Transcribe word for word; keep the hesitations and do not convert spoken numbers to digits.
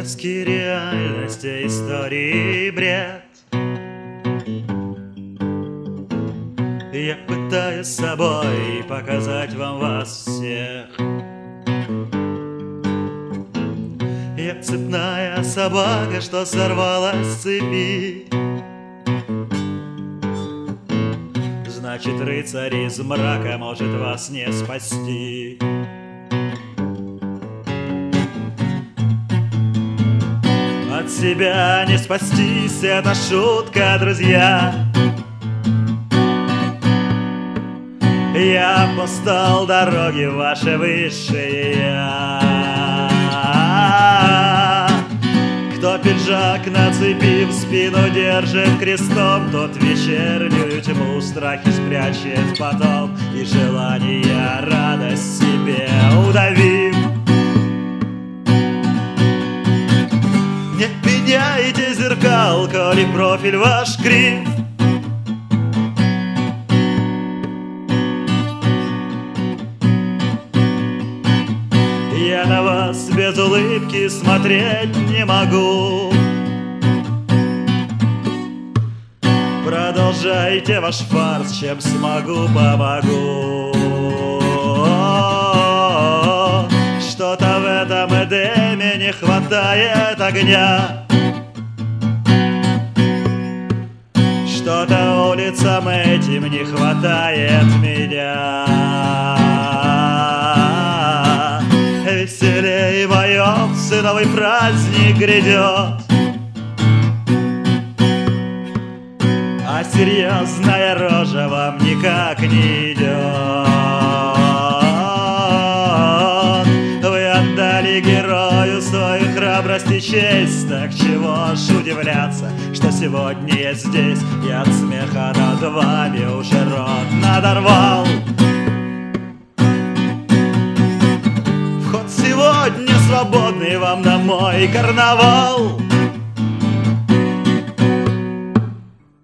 Сказки, реальности, истории, бред. Я пытаюсь собой показать вам вас всех. Я цепная собака, что сорвалась с цепи. Значит, рыцарь из мрака может вас не спасти. От себя не спастись, это шутка, друзья. Я постал дороги ваши высшие я. Кто пиджак нацепив, спину держит крестом, тот вечернюю тьму страхи спрячет потом, и желание радость себе удавив. Не меняйте зеркал, коли профиль ваш крив. Я на вас без улыбки смотреть не могу. Продолжайте ваш фарс, чем смогу, помогу. Что-то в этом Эдеме не хватает огня. Что-то улицам этим не хватает меня. Веселей моем новый праздник грядет, а серьезная рожа вам никак не идет. Вы отдали герою свою храбрость и честь, так чего ж удивляться, что сегодня я здесь, и от смеха над вами уже рот надорвал. Вход сегодня свободный вам на мой карнавал.